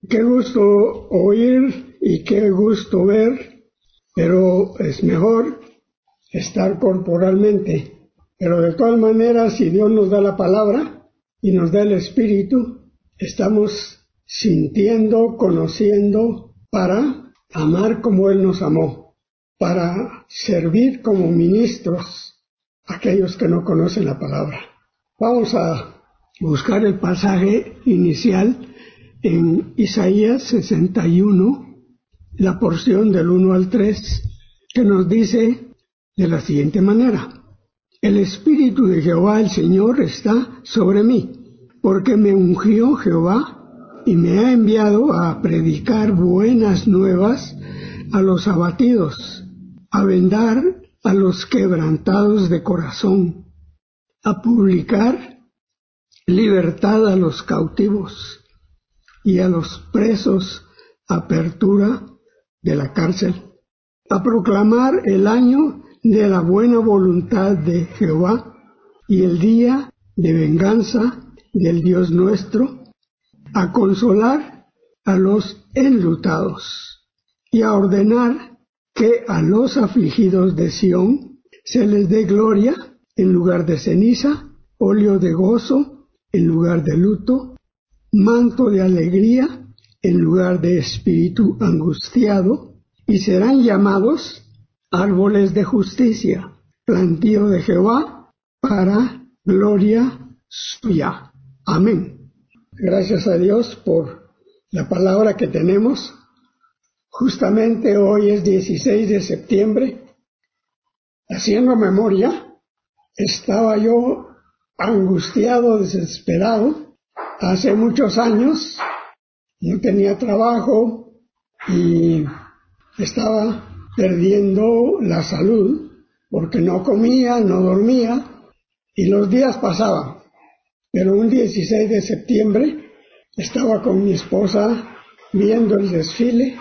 Qué gusto oír y qué gusto ver, pero es mejor estar corporalmente. Pero de todas maneras, si Dios nos da la palabra y nos da el Espíritu, estamos sintiendo, conociendo para amar como Él nos amó, para servir como ministros a aquellos que no conocen la palabra. Vamos a buscar el pasaje inicial en Isaías 61, la porción del 1 al 3, que nos dice de la siguiente manera: El Espíritu de Jehová el Señor está sobre mí, porque me ungió Jehová y me ha enviado a predicar buenas nuevas a los abatidos, a vendar a los quebrantados de corazón, a publicar libertad a los cautivos y a los presos apertura de la cárcel, a proclamar el año de la buena voluntad de Jehová y el día de venganza del Dios nuestro, a consolar a los enlutados y a ordenar que a los afligidos de Sión se les dé gloria en lugar de ceniza, óleo de gozo en lugar de luto, manto de alegría en lugar de espíritu angustiado, y serán llamados árboles de justicia, plantío de Jehová para gloria suya. Amén. Gracias a Dios por la palabra que tenemos. Justamente hoy es 16 de septiembre. Haciendo memoria, estaba yo angustiado, desesperado. Hace muchos años no tenía trabajo y estaba perdiendo la salud porque no comía, no dormía y los días pasaban. Pero un 16 de septiembre estaba con mi esposa viendo el desfile,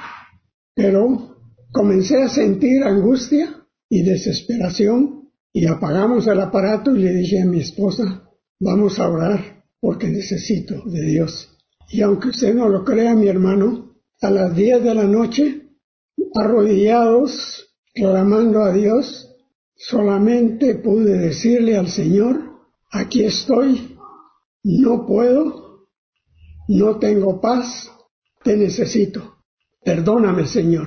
pero comencé a sentir angustia y desesperación y apagamos el aparato y le dije a mi esposa: vamos a orar porque necesito de Dios. Y aunque usted no lo crea, mi hermano, a las 10 de la noche, arrodillados, clamando a Dios, solamente pude decirle al Señor: aquí estoy, no puedo, no tengo paz, te necesito, perdóname, Señor.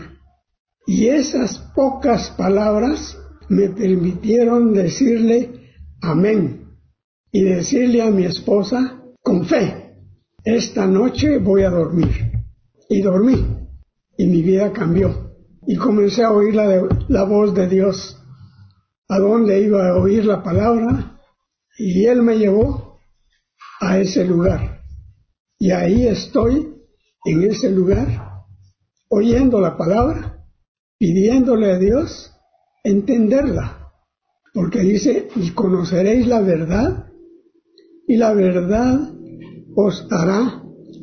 Y esas pocas palabras me permitieron decirle amén y decirle a mi esposa con fe: esta noche voy a dormir. Y dormí, y mi vida cambió. Y comencé a oír la voz de Dios, a dónde iba a oír la palabra, y Él me llevó a ese lugar. Y ahí estoy, en ese lugar, oyendo la palabra, pidiéndole a Dios entenderla. Porque dice: y conoceréis la verdad, y la verdad os hará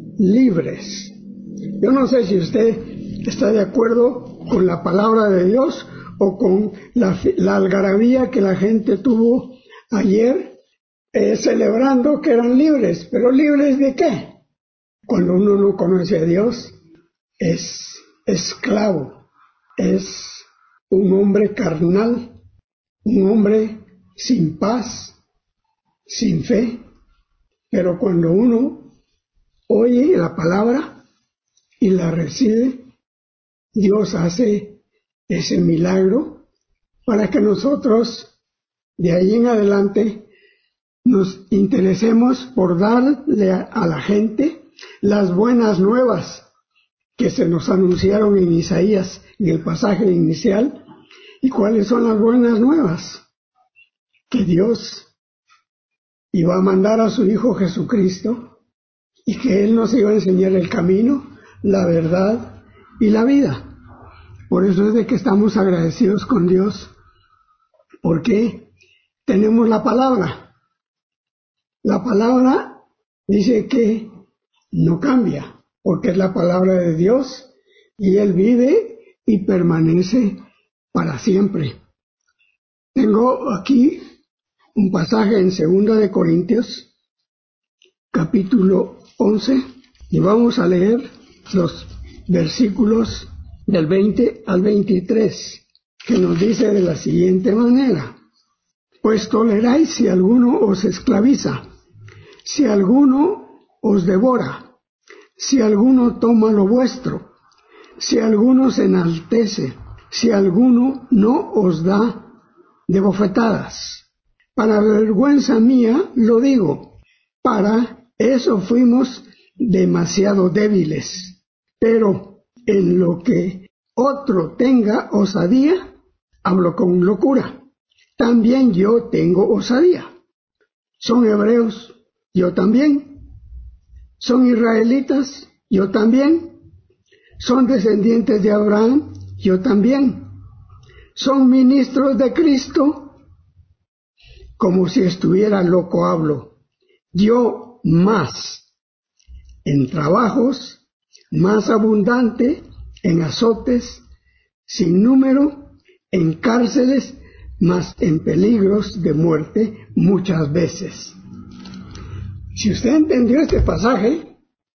libres. Yo no sé si usted está de acuerdo con la palabra de Dios o con la algarabía que la gente tuvo ayer celebrando que eran libres. ¿Pero libres de qué? Cuando uno no conoce a Dios, es esclavo, es un hombre carnal, un hombre sin paz, sin fe. Pero cuando uno oye la palabra y la recibe, Dios hace ese milagro para que nosotros de ahí en adelante nos interesemos por darle a la gente las buenas nuevas que se nos anunciaron en Isaías, en el pasaje inicial. ¿Y cuáles son las buenas nuevas? Que Dios iba a mandar a su Hijo Jesucristo y que Él nos iba a enseñar el camino, la verdad y la vida. Por eso es de que estamos agradecidos con Dios, porque tenemos la palabra. La palabra dice que no cambia, porque es la palabra de Dios y Él vive y permanece para siempre. Tengo aquí un pasaje en 2 de Corintios, capítulo 11, y vamos a leer los versículos del 20 al 23, que nos dice de la siguiente manera: pues toleráis si alguno os esclaviza, si alguno os devora, si alguno toma lo vuestro, si alguno se enaltece, si alguno no os da de bofetadas. Para vergüenza mía lo digo, para eso fuimos demasiado débiles. Pero en lo que otro tenga osadía, hablo con locura. También yo tengo osadía. Son hebreos, yo también. Son israelitas, yo también. Son descendientes de Abraham, yo también. Son ministros de Cristo, como si estuviera loco hablo. Yo más, en trabajos, más abundante, en azotes, sin número, en cárceles, más en peligros de muerte muchas veces. Si usted entendió este pasaje,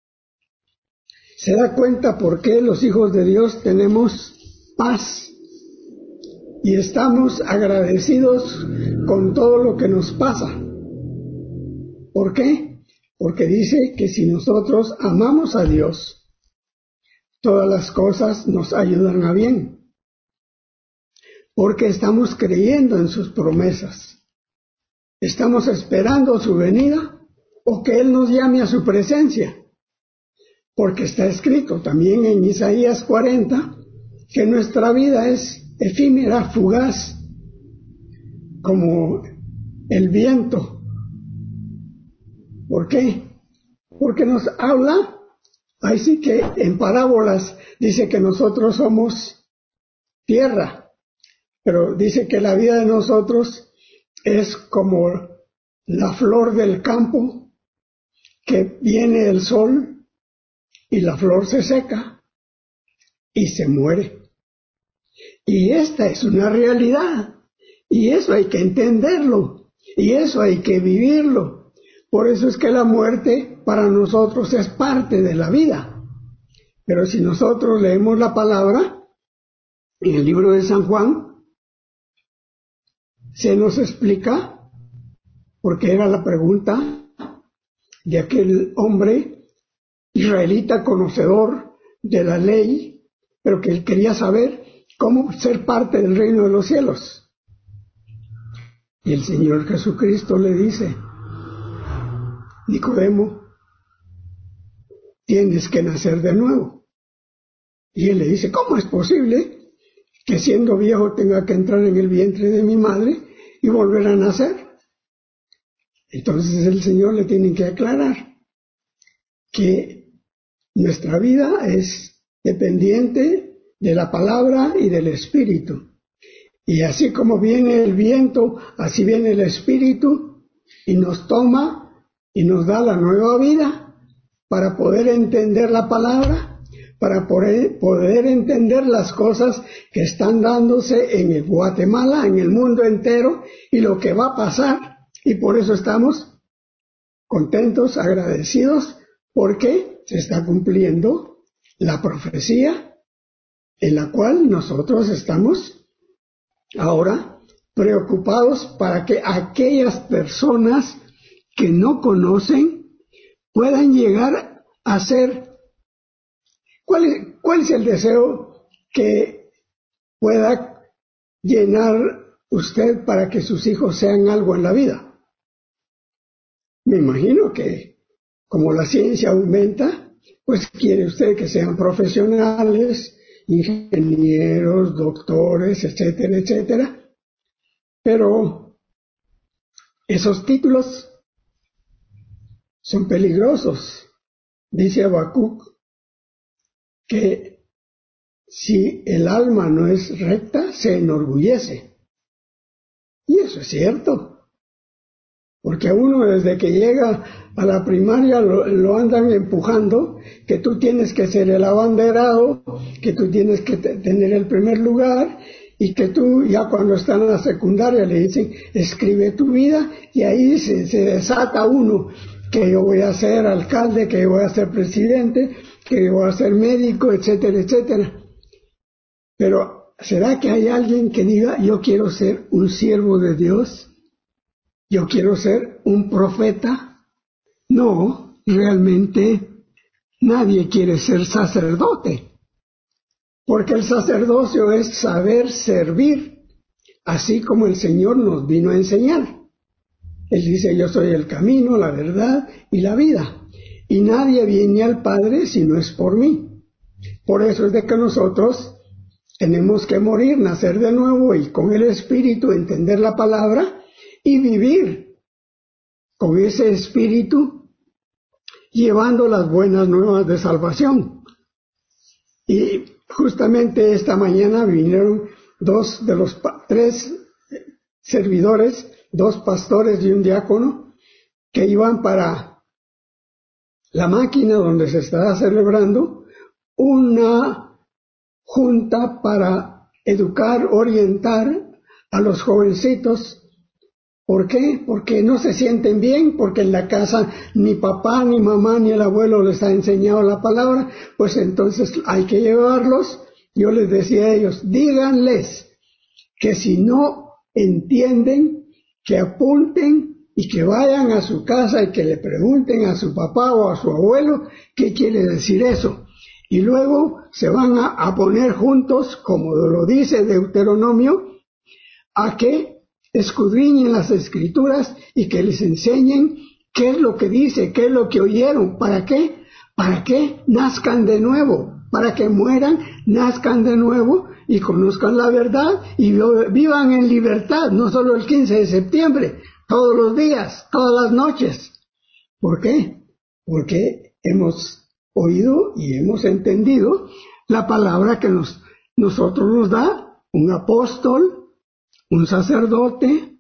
se da cuenta por qué los hijos de Dios tenemos paz y estamos agradecidos con todo lo que nos pasa. ¿Por qué? Porque dice que si nosotros amamos a Dios, todas las cosas nos ayudan a bien. Porque estamos creyendo en sus promesas. Estamos esperando su venida o que Él nos llame a su presencia. Porque está escrito también en Isaías 40 que nuestra vida es efímera, fugaz, como el viento. ¿Por qué? Porque nos habla, ahí sí que en parábolas dice que nosotros somos tierra, pero dice que la vida de nosotros es como la flor del campo, que viene el sol y la flor se seca y se muere. Y esta es una realidad, y eso hay que entenderlo, y eso hay que vivirlo. Por eso es que la muerte para nosotros es parte de la vida. Pero si nosotros leemos la palabra, en el libro de San Juan, se nos explica, porque era la pregunta de aquel hombre israelita conocedor de la ley, pero que él quería saber cómo ser parte del reino de los cielos. Y el Señor Jesucristo le dice: Nicodemo, tienes que nacer de nuevo. Y él le dice: ¿cómo es posible que siendo viejo tenga que entrar en el vientre de mi madre y volver a nacer? Entonces el Señor le tiene que aclarar que nuestra vida es dependiente de la palabra y del Espíritu. Y así como viene el viento, así viene el Espíritu y nos toma y nos da la nueva vida para poder entender la palabra, para poder entender las cosas que están dándose en Guatemala, en el mundo entero, y lo que va a pasar. Y por eso estamos contentos, agradecidos, porque se está cumpliendo la profecía en la cual nosotros estamos ahora preocupados para que aquellas personas que no conocen puedan llegar a ser. ¿Cuál es el deseo que pueda llenar usted para que sus hijos sean algo en la vida? Me imagino que como la ciencia aumenta, pues quiere usted que sean profesionales, ingenieros, doctores, etcétera, etcétera. Pero esos títulos son peligrosos. Dice Habacuc que si el alma no es recta, se enorgullece. Y eso es cierto. Porque a uno desde que llega a la primaria lo andan empujando, que tú tienes que ser el abanderado, que tú tienes que tener el primer lugar, y que tú ya cuando está en la secundaria le dicen, escribe tu vida, y ahí se desata uno, que yo voy a ser alcalde, que yo voy a ser presidente, que voy a ser médico, etcétera, etcétera. Pero ¿será que hay alguien que diga, yo quiero ser un siervo de Dios? ¿Yo quiero ser un profeta? No, realmente nadie quiere ser sacerdote, porque el sacerdocio es saber servir, así como el Señor nos vino a enseñar. Él dice, yo soy el camino, la verdad y la vida, y nadie viene al Padre si no es por mí. Por eso es de que nosotros tenemos que morir, nacer de nuevo y con el Espíritu entender la palabra y vivir con ese Espíritu llevando las buenas nuevas de salvación. Y justamente esta mañana vinieron dos de los tres servidores, dos pastores y un diácono, que iban para la máquina donde se estaba celebrando una junta para educar, orientar a los jovencitos. ¿Por qué? Porque no se sienten bien, porque en la casa ni papá, ni mamá, ni el abuelo les ha enseñado la palabra, pues entonces hay que llevarlos. Yo les decía a ellos, díganles que si no entienden, que apunten y que vayan a su casa y que le pregunten a su papá o a su abuelo qué quiere decir eso. Y luego se van a poner juntos, como lo dice Deuteronomio, a que escudriñen las Escrituras y que les enseñen qué es lo que dice, qué es lo que oyeron. ¿Para qué? Para que nazcan de nuevo, para que mueran, nazcan de nuevo y conozcan la verdad y vivan en libertad, no solo el 15 de septiembre, todos los días, todas las noches. ¿Por qué? Porque hemos oído y hemos entendido la palabra que nosotros nos da un apóstol, un sacerdote,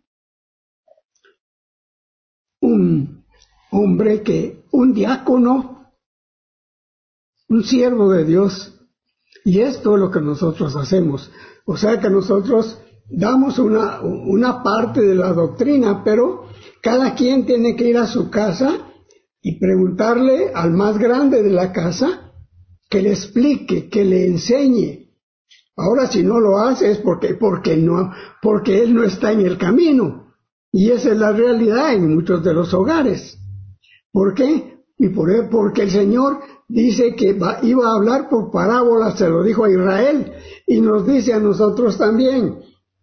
un hombre un diácono, un siervo de Dios. Y esto es lo que nosotros hacemos. O sea que nosotros damos una parte de la doctrina, pero cada quien tiene que ir a su casa y preguntarle al más grande de la casa que le explique, que le enseñe. Ahora, si no lo hace es porque él no está en el camino. Y esa es la realidad en muchos de los hogares. ¿Por qué? Porque el Señor dice que iba a hablar por parábolas, se lo dijo a Israel, y nos dice a nosotros también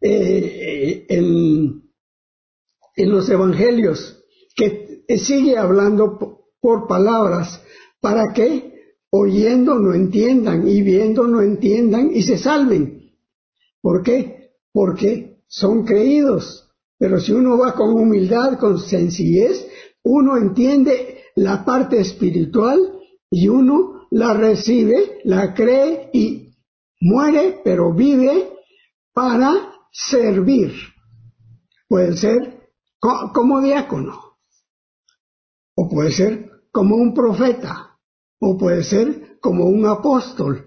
en los evangelios, que sigue hablando por palabras, para que oyendo no entiendan y viendo no entiendan y se salven. ¿Por qué? Porque son creídos. Pero si uno va con humildad, con sencillez, uno entiende la parte espiritual y uno la recibe, la cree y muere, pero vive para servir. Puede ser como diácono, o puede ser como un profeta, o puede ser como un apóstol.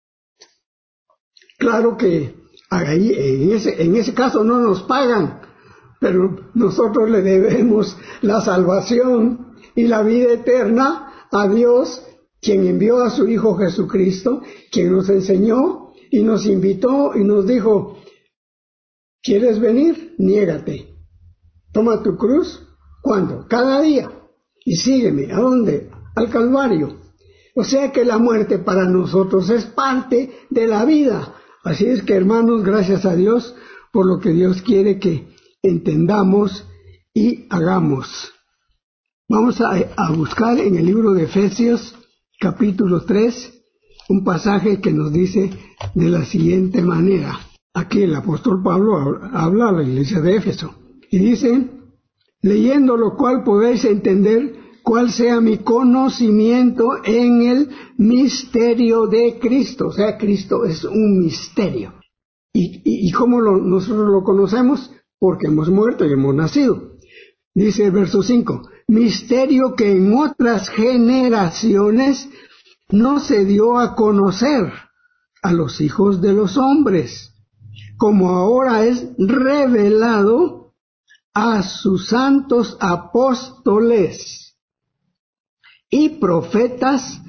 Claro que ahí, en ese caso no nos pagan, pero nosotros le debemos la salvación y la vida eterna a Dios, quien envió a su Hijo Jesucristo, quien nos enseñó y nos invitó y nos dijo, ¿quieres venir? Niégate. Toma tu cruz. ¿Cuándo? Cada día. Y sígueme. ¿A dónde? Al Calvario. O sea que la muerte para nosotros es parte de la vida. Así es que, hermanos, gracias a Dios por lo que Dios quiere que entendamos y hagamos. Vamos a buscar en el libro de Efesios, capítulo 3, un pasaje que nos dice de la siguiente manera. Aquí el apóstol Pablo habla a la iglesia de Éfeso y dice, leyendo lo cual podéis entender cuál sea mi conocimiento en el misterio de Cristo. O sea, Cristo es un misterio. ¿Y cómo nosotros lo conocemos? Porque hemos muerto y hemos nacido. Dice el verso 5, misterio que en otras generaciones no se dio a conocer a los hijos de los hombres, como ahora es revelado a sus santos apóstoles y profetas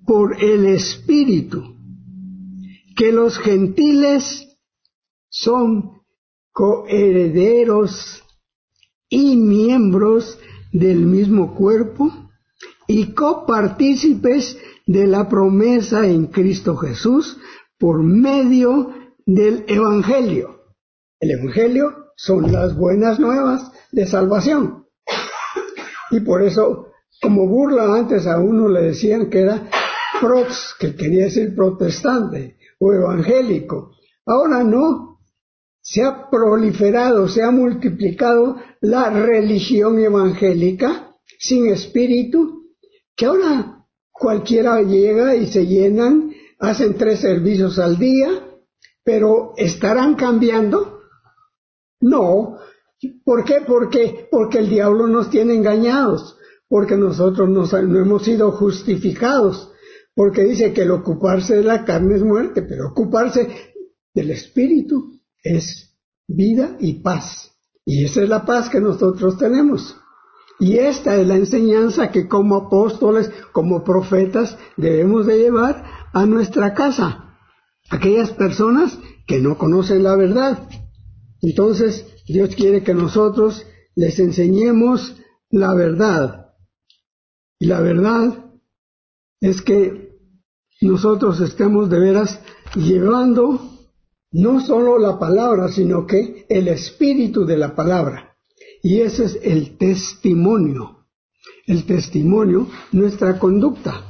por el Espíritu que los gentiles son coherederos y miembros del mismo cuerpo y copartícipes de la promesa en Cristo Jesús por medio del Evangelio. El Evangelio son las buenas nuevas de salvación. Y por eso, como burla, antes a uno le decían que era prox, que quería decir protestante o evangélico. Ahora no. Se ha proliferado, se ha multiplicado la religión evangélica sin espíritu, que ahora cualquiera llega y se llenan, hacen 3 servicios al día, pero ¿estarán cambiando? No. ¿Por qué? Porque el diablo nos tiene engañados, porque nosotros no hemos sido justificados, porque dice que el ocuparse de la carne es muerte, pero ocuparse del espíritu es vida y paz. Y esa es la paz que nosotros tenemos. Y esta es la enseñanza que como apóstoles, como profetas, debemos de llevar a nuestra casa. Aquellas personas que no conocen la verdad. Entonces, Dios quiere que nosotros les enseñemos la verdad. Y la verdad es que nosotros estemos de veras llevando no solo la palabra, sino que el espíritu de la palabra. Y ese es el testimonio. El testimonio, nuestra conducta.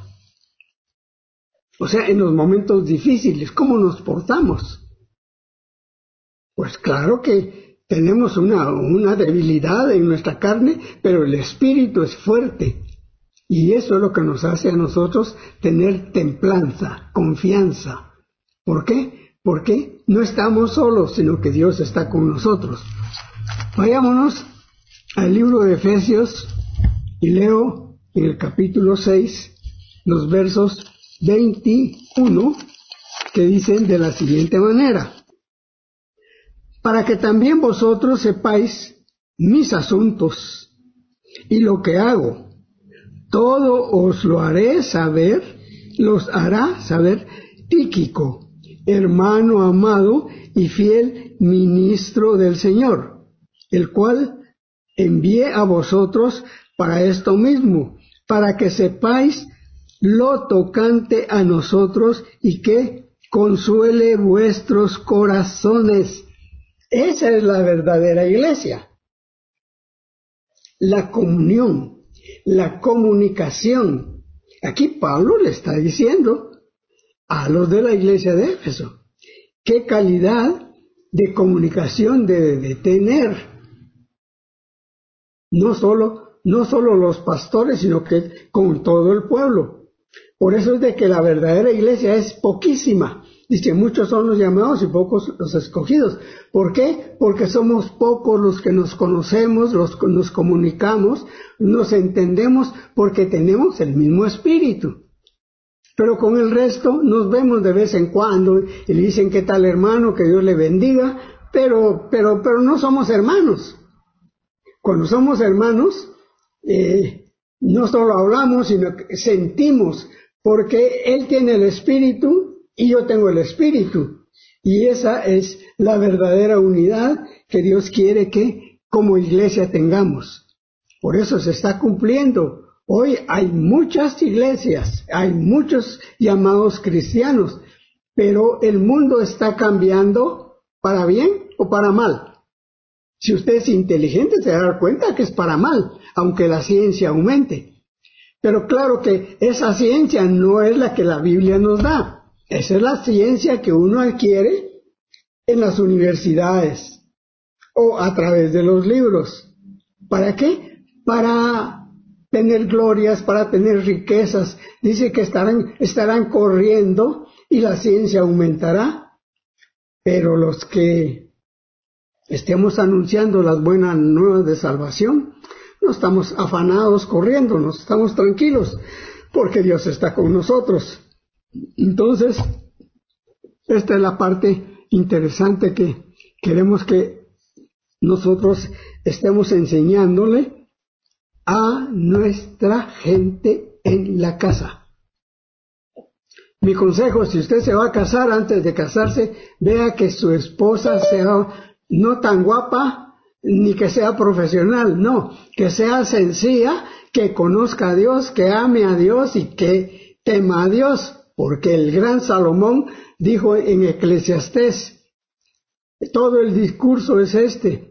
O sea, en los momentos difíciles, ¿cómo nos portamos? Pues claro que tenemos una debilidad en nuestra carne, pero el espíritu es fuerte. Y eso es lo que nos hace a nosotros tener templanza, confianza. ¿Por qué? Porque no estamos solos, sino que Dios está con nosotros. Vayámonos al libro de Efesios y leo en el capítulo 6 los versos 21 que dicen de la siguiente manera: para que también vosotros sepáis mis asuntos y lo que hago, todo os lo haré saber, los hará saber Tíquico, hermano amado y fiel ministro del Señor, el cual envié a vosotros para esto mismo, para que sepáis lo tocante a nosotros y que consuele vuestros corazones. Esa es la verdadera iglesia. La comunión, la comunicación. Aquí Pablo le está diciendo a los de la iglesia de Éfeso qué calidad de comunicación debe de tener. No solo los pastores, sino que con todo el pueblo. Por eso es de que la verdadera iglesia es poquísima. Dice, muchos son los llamados y pocos los escogidos. ¿Por qué? Porque somos pocos los que nos conocemos, los que nos comunicamos, nos entendemos, porque tenemos el mismo espíritu. Pero con el resto nos vemos de vez en cuando y le dicen, ¿qué tal hermano? Que Dios le bendiga. Pero no somos hermanos. Cuando somos hermanos, no solo hablamos, sino que sentimos, porque Él tiene el espíritu y yo tengo el espíritu. Y esa es la verdadera unidad que Dios quiere que como iglesia tengamos. Por eso se está cumpliendo. Hoy hay muchas iglesias, hay muchos llamados cristianos, pero el mundo está cambiando para bien o para mal. Si usted es inteligente se va a dar cuenta que es para mal, aunque la ciencia aumente. Pero claro que esa ciencia no es la que la Biblia nos da. Esa es la ciencia que uno adquiere en las universidades o a través de los libros. ¿Para qué? Para tener glorias, para tener riquezas. Dice que estarán corriendo y la ciencia aumentará. Pero los que estemos anunciando las buenas nuevas de salvación, no estamos afanados corriendo, no estamos tranquilos, porque Dios está con nosotros. Entonces, esta es la parte interesante que queremos que nosotros estemos enseñándole a nuestra gente en la casa. Mi consejo, si usted se va a casar, antes de casarse, vea que su esposa sea no tan guapa, ni que sea profesional, no, que sea sencilla, que conozca a Dios, que ame a Dios y que tema a Dios, porque el gran Salomón dijo en Eclesiastés, todo el discurso es este.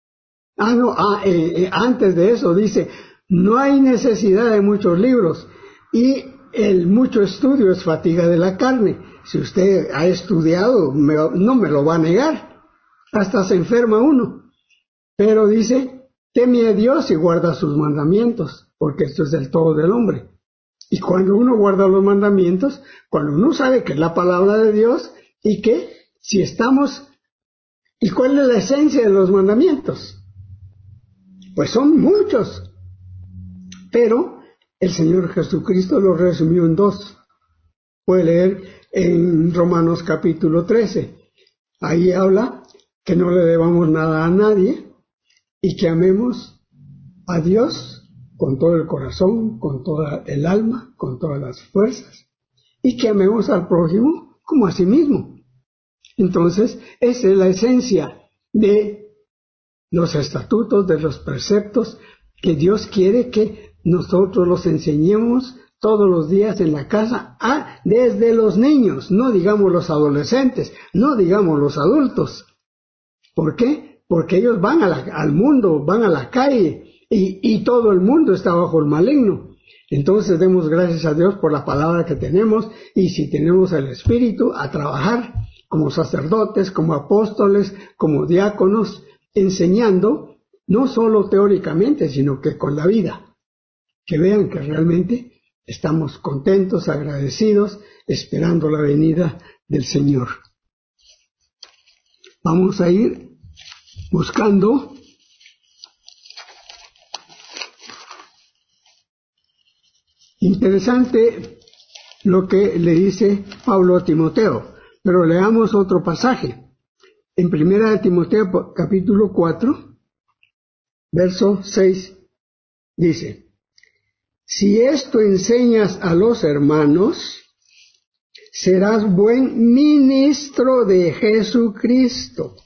Antes de eso dice, no hay necesidad de muchos libros y el mucho estudio es fatiga de la carne. Si usted ha estudiado, no me lo va a negar, hasta se enferma uno. Pero dice, teme a Dios y guarda sus mandamientos, porque esto es del todo del hombre. Y cuando uno guarda los mandamientos, cuando uno sabe que es la palabra de Dios y que si estamos... ¿Y cuál es la esencia de los mandamientos? Pues son muchos, pero el Señor Jesucristo lo resumió en 2. Puede leer en Romanos capítulo 13. Ahí habla que no le debamos nada a nadie y que amemos a Dios con todo el corazón, con toda el alma, con todas las fuerzas, y que amemos al prójimo como a sí mismo. Entonces, esa es la esencia de los estatutos, de los preceptos que Dios quiere que nosotros los enseñemos todos los días en la casa, desde los niños, no digamos los adolescentes, no digamos los adultos. ¿Por qué? Porque ellos van al mundo, van a la calle y todo el mundo está bajo el maligno. Entonces demos gracias a Dios por la palabra que tenemos y si tenemos el Espíritu a trabajar como sacerdotes, como apóstoles, como diáconos, enseñando no solo teóricamente, sino que con la vida. Que vean que realmente estamos contentos, agradecidos, esperando la venida del Señor. Vamos a ir buscando interesante lo que le dice Pablo a Timoteo, pero leamos otro pasaje. En 1 Timoteo capítulo 4, verso 6, dice, si esto enseñas a los hermanos, serás buen ministro de Jesucristo,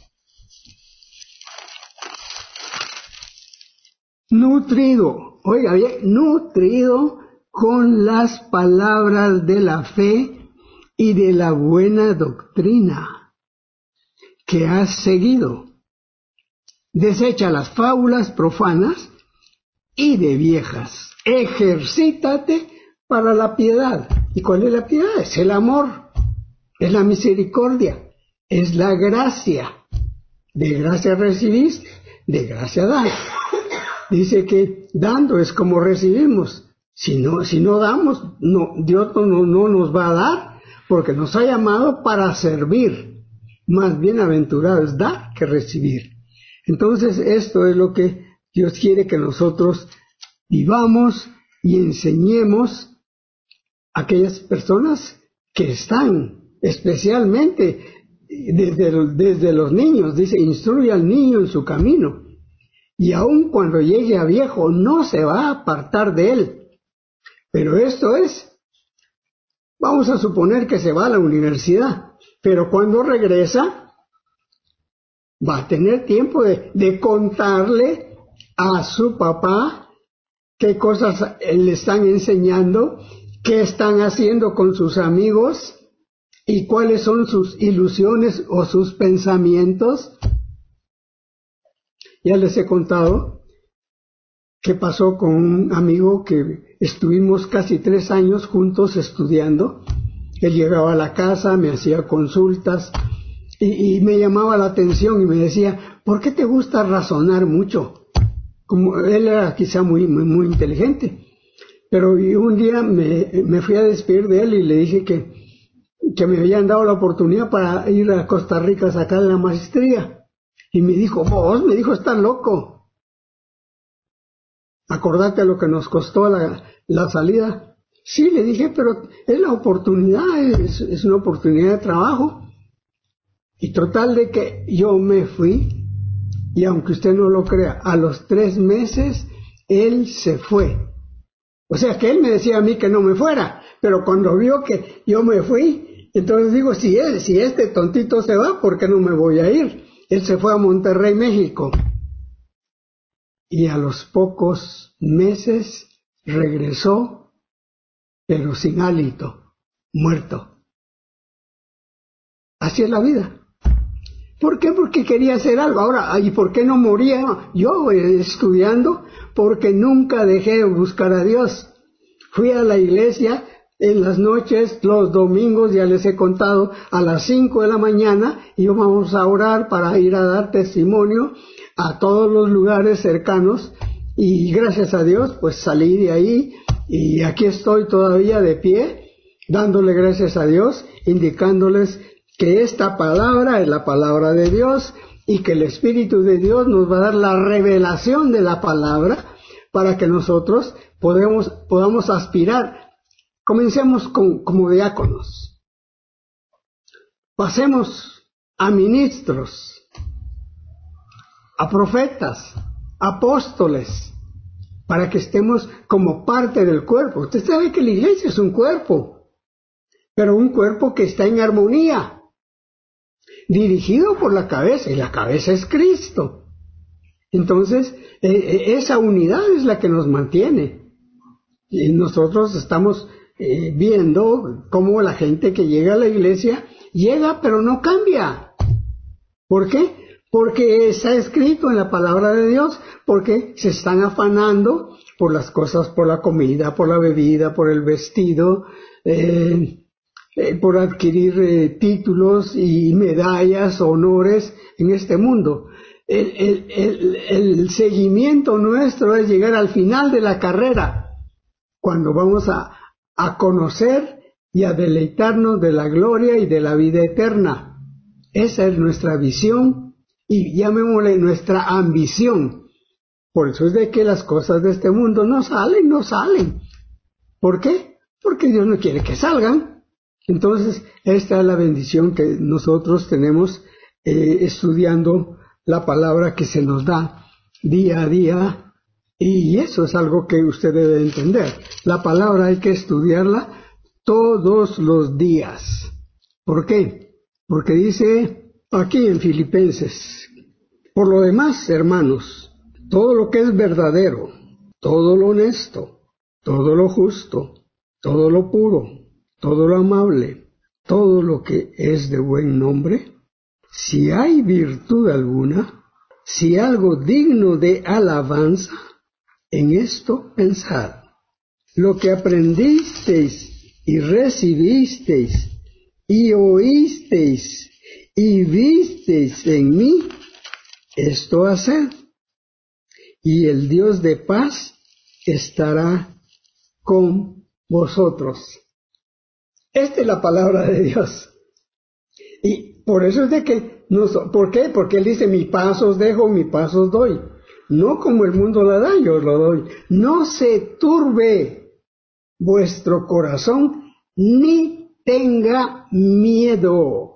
nutrido, oiga bien, nutrido con las palabras de la fe y de la buena doctrina que has seguido. Desecha las fábulas profanas y de viejas. Ejercítate para la piedad. ¿Y cuál es la piedad? Es el amor, es la misericordia, es la gracia. De gracia recibiste, de gracia das. Dice que dando es como recibimos. Si no damos, Dios no nos va a dar, porque nos ha llamado para servir. Más bienaventurado es dar que recibir. Entonces esto es lo que Dios quiere que nosotros vivamos y enseñemos a aquellas personas que están, especialmente desde los niños. Dice, instruye al niño en su camino, y aun cuando llegue a viejo no se va a apartar de él. Pero esto es, vamos a suponer que se va a la universidad, pero cuando regresa va a tener tiempo de contarle a su papá qué cosas le están enseñando, qué están haciendo con sus amigos y cuáles son sus ilusiones o sus pensamientos. Ya les he contado qué pasó con un amigo que estuvimos casi 3 años juntos estudiando. Él llegaba a la casa, me hacía consultas y me llamaba la atención y me decía, ¿por qué te gusta razonar mucho? Como él era quizá muy inteligente. Pero un día me fui a despedir de él y le dije que me habían dado la oportunidad para ir a Costa Rica a sacar la maestría. Y me dijo, estás loco. Acordate lo que nos costó la salida. Sí, le dije, pero es la oportunidad, es una oportunidad de trabajo. Y total de que yo me fui, y aunque usted no lo crea, a los 3 meses él se fue. O sea que él me decía a mí que no me fuera, pero cuando vio que yo me fui, entonces digo, si este tontito se va, ¿por qué no me voy a ir? Él se fue a Monterrey, México. Y a los pocos meses regresó, pero sin hálito, muerto. Así es la vida. ¿Por qué? Porque quería hacer algo. Ahora, ¿y por qué no moría yo estudiando? Porque nunca dejé de buscar a Dios. Fui a la iglesia en las noches, los domingos, ya les he contado, a las 5 de la mañana íbamos a orar para ir a dar testimonio a todos los lugares cercanos, y gracias a Dios pues salí de ahí y aquí estoy todavía de pie, dándole gracias a Dios, indicándoles que esta palabra es la palabra de Dios y que el Espíritu de Dios nos va a dar la revelación de la palabra para que nosotros podamos aspirar. Comencemos como diáconos, pasemos a ministros, a profetas, apóstoles, para que estemos como parte del cuerpo. Usted sabe que la iglesia es un cuerpo, pero un cuerpo que está en armonía, dirigido por la cabeza, y la cabeza es Cristo. Entonces, esa unidad es la que nos mantiene. Y nosotros estamos viendo cómo la gente que llega a la iglesia llega pero no cambia. ¿Por qué? Porque está escrito en la palabra de Dios, porque se están afanando por las cosas, por la comida, por la bebida, por el vestido, por adquirir títulos y medallas, honores en este mundo. El seguimiento nuestro es llegar al final de la carrera, cuando vamos a conocer y a deleitarnos de la gloria y de la vida eterna. Esa es nuestra visión y llamémosle nuestra ambición. Por eso es de que las cosas de este mundo no salen. ¿Por qué? Porque Dios no quiere que salgan. Entonces, esta es la bendición que nosotros tenemos estudiando la palabra que se nos da día a día. Y eso es algo que usted debe entender. La palabra hay que estudiarla todos los días. ¿Por qué? Porque dice aquí en Filipenses: por lo demás, hermanos, todo lo que es verdadero, todo lo honesto, todo lo justo, todo lo puro, todo lo amable, todo lo que es de buen nombre, si hay virtud alguna, si algo digno de alabanza, en esto pensad. Lo que aprendisteis y recibisteis y oísteis y visteis en mí, esto haced, y el Dios de paz estará con vosotros. Esta es la palabra de Dios. Y por eso es de que, ¿por qué? Porque Él dice, mi paz os dejo, mi paz os doy. No como el mundo la da, yo os lo doy. No se turbe vuestro corazón, ni tenga miedo.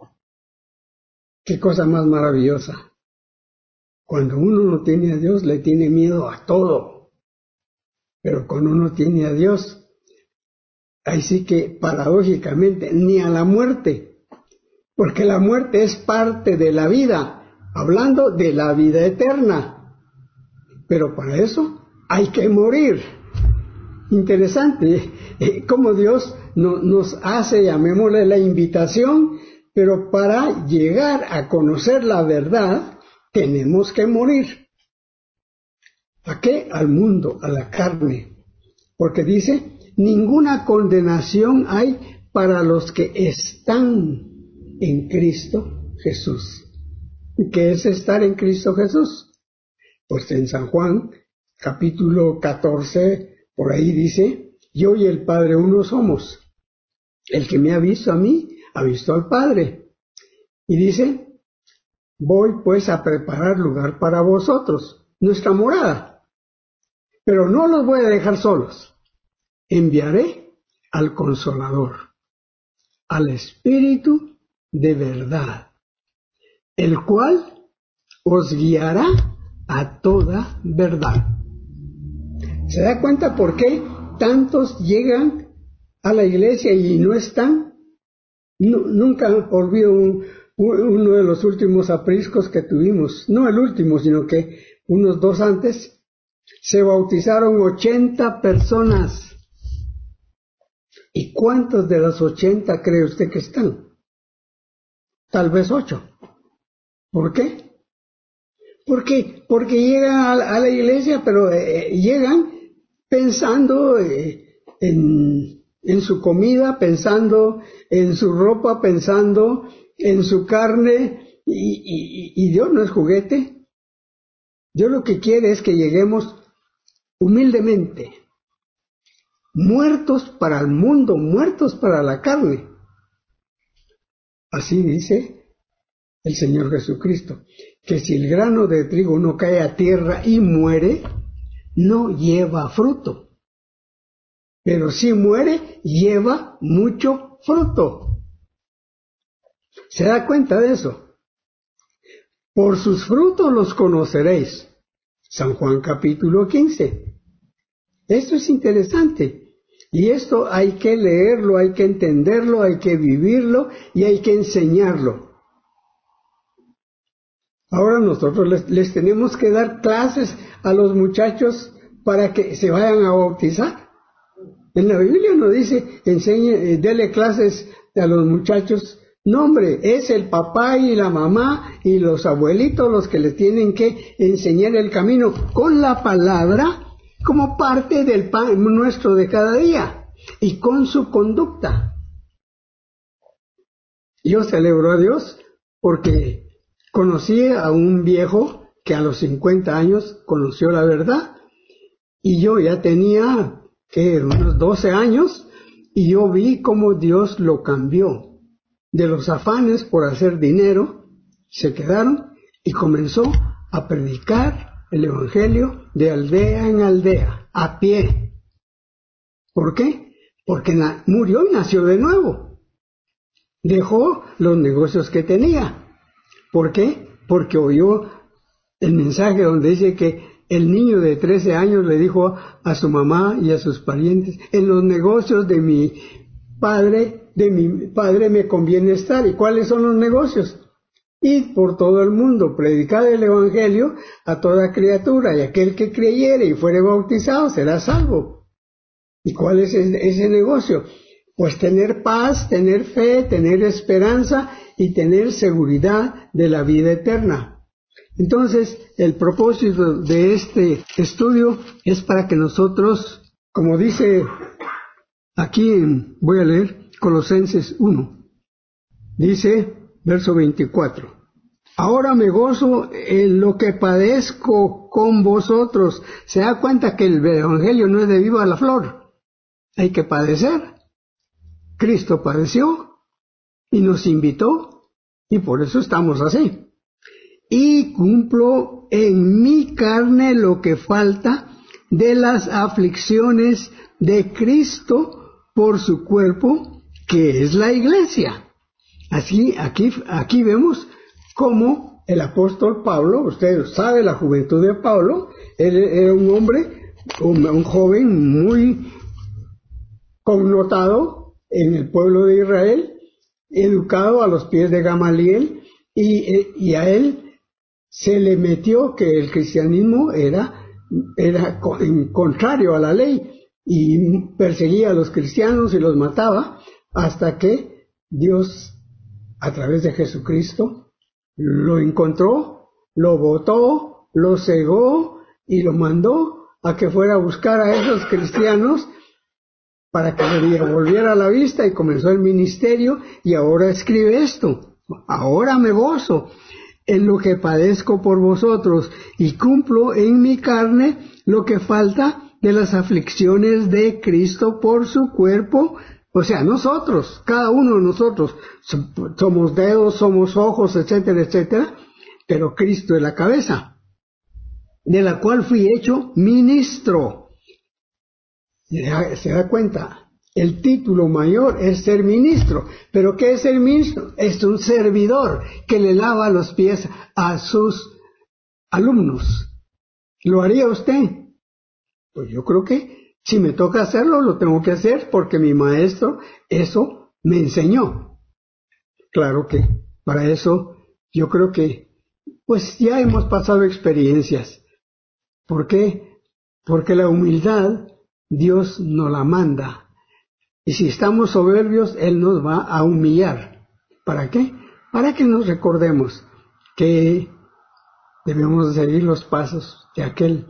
Qué cosa más maravillosa. Cuando uno no tiene a Dios, le tiene miedo a todo. Pero cuando uno tiene a Dios, ahí sí que paradójicamente, ni a la muerte. Porque la muerte es parte de la vida, hablando de la vida eterna. Pero para eso hay que morir. Interesante cómo Dios nos hace, llamémosle, la invitación, pero para llegar a conocer la verdad tenemos que morir. ¿A qué? Al mundo, a la carne. Porque dice, ninguna condenación hay para los que están en Cristo Jesús. ¿Qué es estar en Cristo Jesús? Pues en San Juan, capítulo 14, por ahí dice, yo y el Padre uno somos. El que me ha visto a mí, ha visto al Padre. Y dice, voy pues a preparar lugar para vosotros, nuestra morada. Pero no los voy a dejar solos. Enviaré al Consolador, al Espíritu de verdad, el cual os guiará a toda verdad. ¿Se da cuenta por qué tantos llegan a la iglesia y no están. Nunca olvido uno de los últimos apriscos que tuvimos, no el último, sino que unos 2 antes, se bautizaron 80 personas. ¿Y cuántos de las 80 cree usted que están? Tal vez 8. ¿Por qué? Porque llegan a la iglesia, pero llegan pensando en su comida, pensando en su ropa, pensando en su carne, y Dios no es juguete. Dios lo que quiere es que lleguemos humildemente, muertos para el mundo, muertos para la carne. Así dice el Señor Jesucristo, que si el grano de trigo no cae a tierra y muere, no lleva fruto. Pero si muere, lleva mucho fruto. ¿Se da cuenta de eso? Por sus frutos los conoceréis. San Juan capítulo 15. Esto es interesante. Y esto hay que leerlo, hay que entenderlo, hay que vivirlo y hay que enseñarlo. Ahora nosotros les tenemos que dar clases a los muchachos para que se vayan a bautizar. En la Biblia nos dice, dele clases a los muchachos. No, hombre, es el papá y la mamá y los abuelitos los que les tienen que enseñar el camino con la palabra como parte del pan nuestro de cada día y con su conducta. Yo celebro a Dios porque conocí a un viejo que a los 50 años conoció la verdad y yo ya tenía unos 12 años y yo vi cómo Dios lo cambió. De los afanes por hacer dinero, se quedaron y comenzó a predicar el Evangelio de aldea en aldea, a pie. ¿Por qué? Porque murió y nació de nuevo. Dejó los negocios que tenía. ¿Por qué? Porque oyó el mensaje donde dice que el niño de 13 años le dijo a su mamá y a sus parientes, en los negocios de mi padre me conviene estar. ¿Y cuáles son los negocios? Ir por todo el mundo, predicar el Evangelio a toda criatura, y aquel que creyere y fuere bautizado será salvo. ¿Y cuál es ese negocio? Pues tener paz, tener fe, tener esperanza y tener seguridad de la vida eterna. Entonces, el propósito de este estudio es para que nosotros, como dice aquí, voy a leer Colosenses 1, dice, verso 24, ahora me gozo en lo que padezco con vosotros. Se da cuenta que el Evangelio no es de viva la flor, hay que padecer. Cristo padeció y nos invitó y por eso estamos así. Y cumplo en mi carne lo que falta de las aflicciones de Cristo por su cuerpo, que es la iglesia. Así, aquí vemos cómo el apóstol Pablo, usted sabe la juventud de Pablo, él era un hombre, un joven muy connotado en el pueblo de Israel, educado a los pies de Gamaliel, y a él se le metió que el cristianismo era contrario a la ley y perseguía a los cristianos y los mataba hasta que Dios, a través de Jesucristo, lo encontró, lo botó, lo cegó y lo mandó a que fuera a buscar a esos cristianos para que le volviera la vista, y comenzó el ministerio y ahora escribe esto. Ahora me gozo en lo que padezco por vosotros y cumplo en mi carne lo que falta de las aflicciones de Cristo por su cuerpo. O sea, nosotros, cada uno de nosotros, somos dedos, somos ojos, etcétera, etcétera, pero Cristo es la cabeza, de la cual fui hecho ministro. ¿Se da cuenta? El título mayor es ser ministro. ¿Pero qué es ser ministro? Es un servidor que le lava los pies a sus alumnos. ¿Lo haría usted? Pues yo creo que Si me toca hacerlo, lo tengo que hacer porque mi maestro eso me enseñó. Claro que para eso yo creo que pues ya hemos pasado experiencias. ¿Por qué? Porque la humildad Dios nos la manda. Y si estamos soberbios, Él nos va a humillar. ¿Para qué? Para que nos recordemos que debemos seguir los pasos de aquel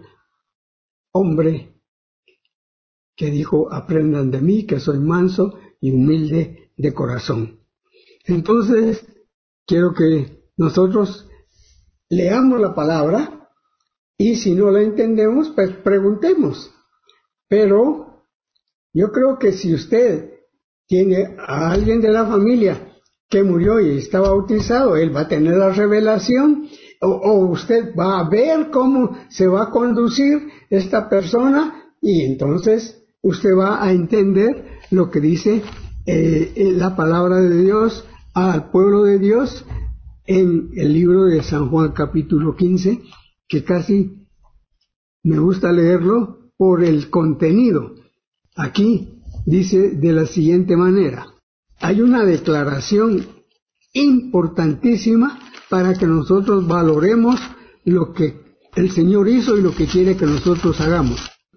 hombre que dijo, aprendan de mí, que soy manso y humilde de corazón. Entonces, quiero que nosotros leamos la palabra y si no la entendemos, pues preguntemos. Pero yo creo que si usted tiene a alguien de la familia que murió y está bautizado, él va a tener la revelación o usted va a ver cómo se va a conducir esta persona y entonces usted va a entender lo que dice la palabra de Dios al pueblo de Dios en el libro de San Juan capítulo 15, que casi me gusta leerlo por el contenido. Aquí dice de la siguiente manera, hay una declaración importantísima para que nosotros valoremos lo que el Señor hizo y lo que quiere que nosotros hagamos.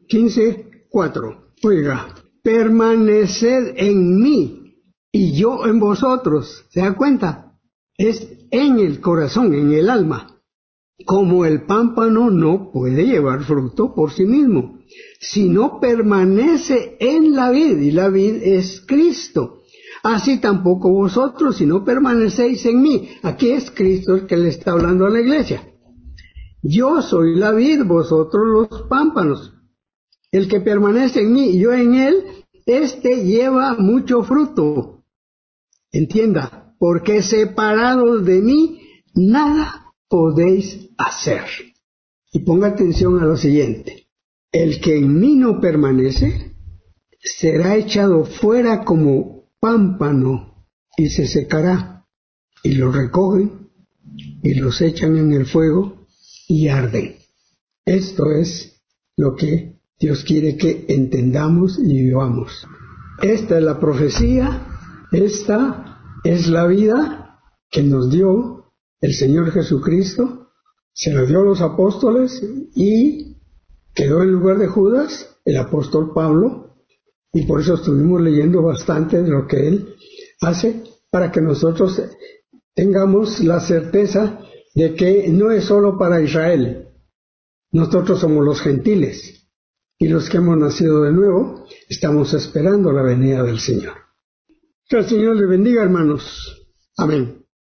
15:4. Oiga, permaneced en mí y yo en vosotros. ¿Se da cuenta? Es en el corazón, en el alma. Como el pámpano no puede llevar fruto por sí mismo, sino permanece en la vid, y la vid es Cristo. Así tampoco vosotros, si no permanecéis en mí. Aquí es Cristo el que le está hablando a la iglesia. Yo soy la vid, vosotros los pámpanos. El que permanece en mí y yo en él, este lleva mucho fruto. Entienda, porque separados de mí, nada podéis hacer. Y ponga atención a lo siguiente. El que en mí no permanece, será echado fuera como pámpano y se secará. Y lo recogen y los echan en el fuego y arden. Esto es lo que Dios quiere que entendamos y vivamos. Esta es la profecía, esta es la vida que nos dio el Señor Jesucristo, se la dio a los apóstoles y quedó en lugar de Judas el apóstol Pablo, y por eso estuvimos leyendo bastante de lo que él hace, para que nosotros tengamos la certeza de que no es solo para Israel. Nosotros somos los gentiles y los que hemos nacido de nuevo estamos esperando la venida del Señor. Que el Señor les bendiga, hermanos. Amén.